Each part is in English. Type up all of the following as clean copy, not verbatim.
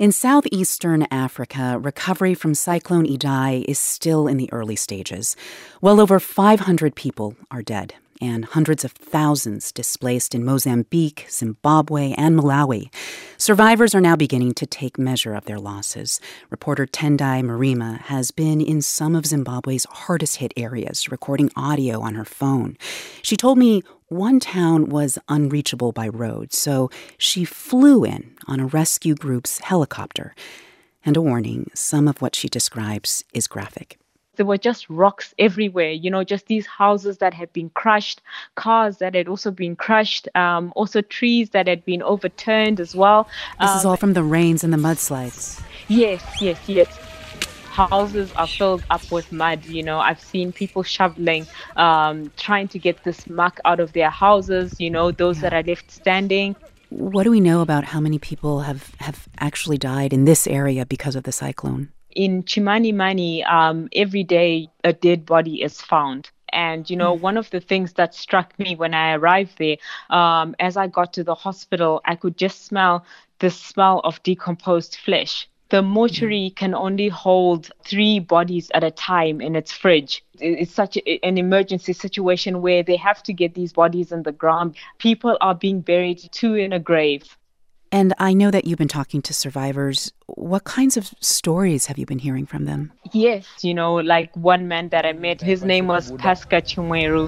In southeastern Africa, recovery from Cyclone Idai is still in the early stages. Well over 500 people are dead, and hundreds of thousands displaced in Mozambique, Zimbabwe, and Malawi. Survivors are now beginning to take measure of their losses. Reporter Tendai Marima has been in some of Zimbabwe's hardest-hit areas, recording audio on her phone. She told me one town was unreachable by road, so she flew in on a rescue group's helicopter. And a warning, some of what she describes is graphic. There were just rocks everywhere, just these houses that had been crushed, cars that had also been crushed, also trees that had been overturned as well. This is all from the rains and the mudslides. Yes. Houses are filled up with mud. I've seen people shoveling, trying to get this muck out of their houses, those that are left standing. What do we know about how many people have actually died in this area because of the cyclone? In Chimanimani, every day a dead body is found. And, one of the things that struck me when I arrived there, as I got to the hospital, I could just smell the smell of decomposed flesh. The mortuary can only hold 3 bodies at a time in its fridge. It's such an emergency situation where they have to get these bodies in the ground. People are being buried 2 in a grave. And I know that you've been talking to survivors. What kinds of stories have you been hearing from them? Yes, like one man that I met, his name was Pascal Chimweru.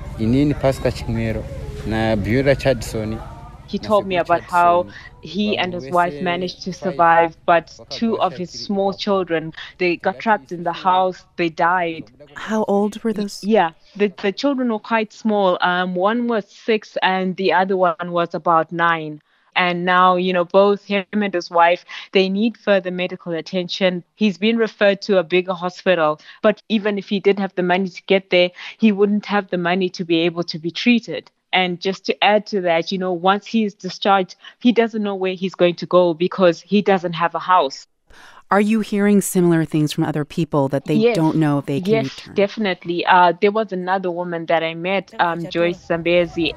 He told me about how he and his wife managed to survive, but 2 of his small children, they got trapped in the house, they died. How old were those? Yeah, the children were quite small. One was 6 and the other one was about 9. And now, both him and his wife, they need further medical attention. He's been referred to a bigger hospital, but even if he did have the money to get there, he wouldn't have the money to be able to be treated. And just to add to that, once he is discharged, he doesn't know where he's going to go because he doesn't have a house. Are you hearing similar things from other people that they don't know if they can return? Yes, definitely. There was another woman that I met, Joyce Zambezi.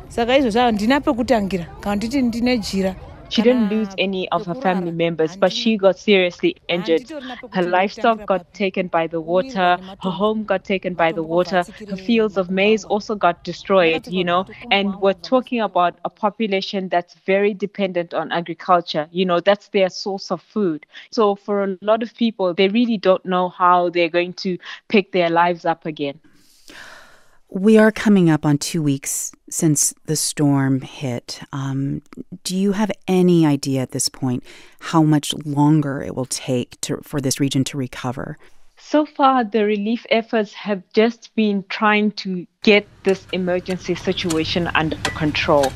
She didn't lose any of her family members, but she got seriously injured. Her livestock got taken by the water. Her home got taken by the water. Her fields of maize also got destroyed, And we're talking about a population that's very dependent on agriculture. That's their source of food. So for a lot of people, they really don't know how they're going to pick their lives up again. We are coming up on 2 weeks since the storm hit. Do you have any idea at this point how much longer it will take for this region to recover? So far, the relief efforts have just been trying to get this emergency situation under control.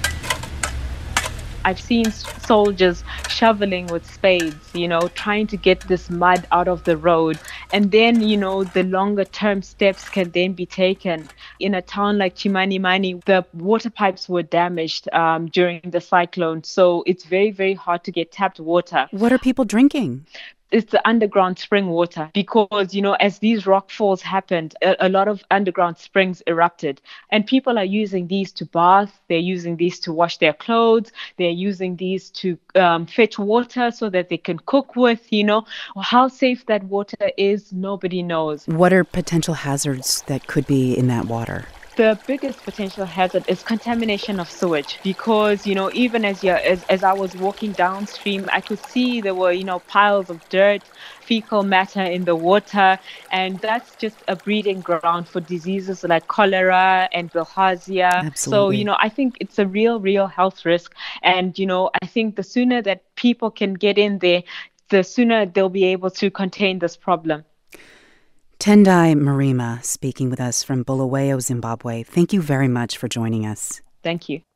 I've seen soldiers shoveling with spades, trying to get this mud out of the road. And then, the longer term steps can then be taken. In a town like Chimanimani, the water pipes were damaged during the cyclone. So it's very, very hard to get tapped water. What are people drinking? It's the underground spring water because, as these rockfalls happened, a lot of underground springs erupted and people are using these to bath. They're using these to wash their clothes. They're using these to fetch water so that they can cook with, How safe that water is, nobody knows. What are potential hazards that could be in that water? The biggest potential hazard is contamination of sewage because, even as I was walking downstream, I could see there were, piles of dirt, fecal matter in the water. And that's just a breeding ground for diseases like cholera and bilharzia. Absolutely. So, I think it's a real health risk. And, I think the sooner that people can get in there, the sooner they'll be able to contain this problem. Tendai Marima speaking with us from Bulawayo, Zimbabwe. Thank you very much for joining us. Thank you.